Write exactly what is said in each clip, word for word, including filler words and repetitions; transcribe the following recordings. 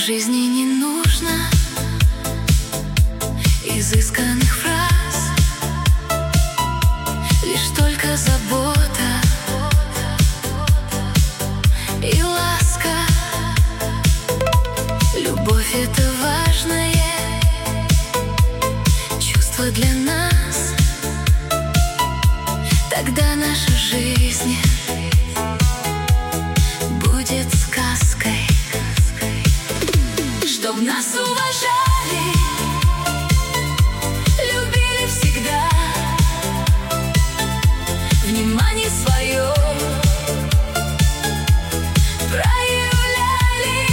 жизни не нужно изысканных фраз, лишь только забота и ласка. Любовь — это важное чувство для нас. Тогда наша жизнь будет сказкой. Чтоб нас уважали, любили всегда, внимание свое проявляли,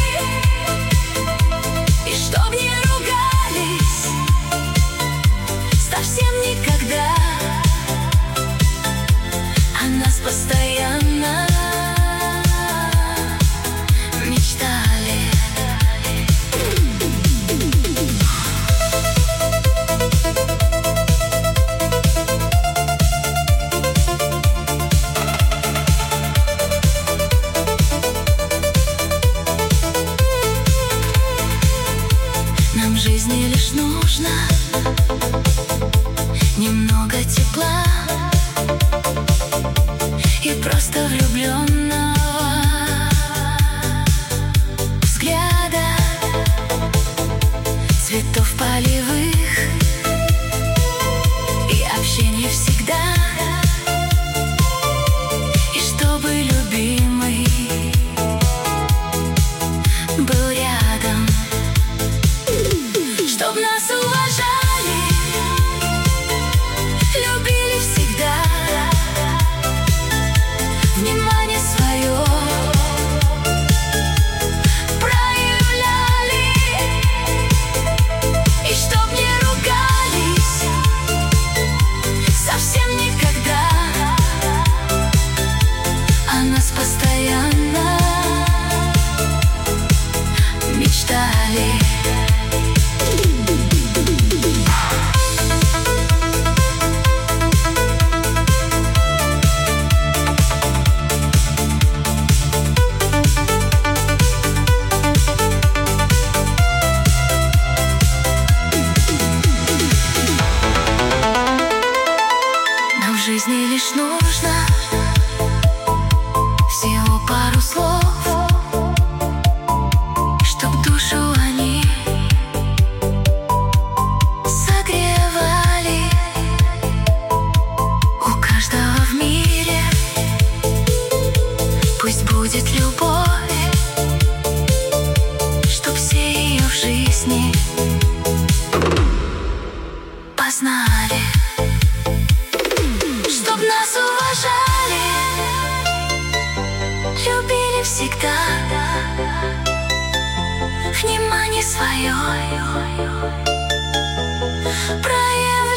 и чтоб не ругались совсем никогда, о нас постоянно мечтали. Нам в жизни лишь нужно немного тепла и просто влюбленного взгляда, цветов полевых и общения всегда, и чтобы любимый был рядом. Чтоб нас уважали, любили всегда, внимание свое проявляли, и чтоб не ругались совсем никогда, о нас постоянно мечтали. В жизни лишь нужно всего пару слов, чтоб душу они согревали. У каждого в мире пусть будет любовь, чтоб все ее в жизни познали. Чтоб нас уважали, любили всегда, внимание свое проявляли.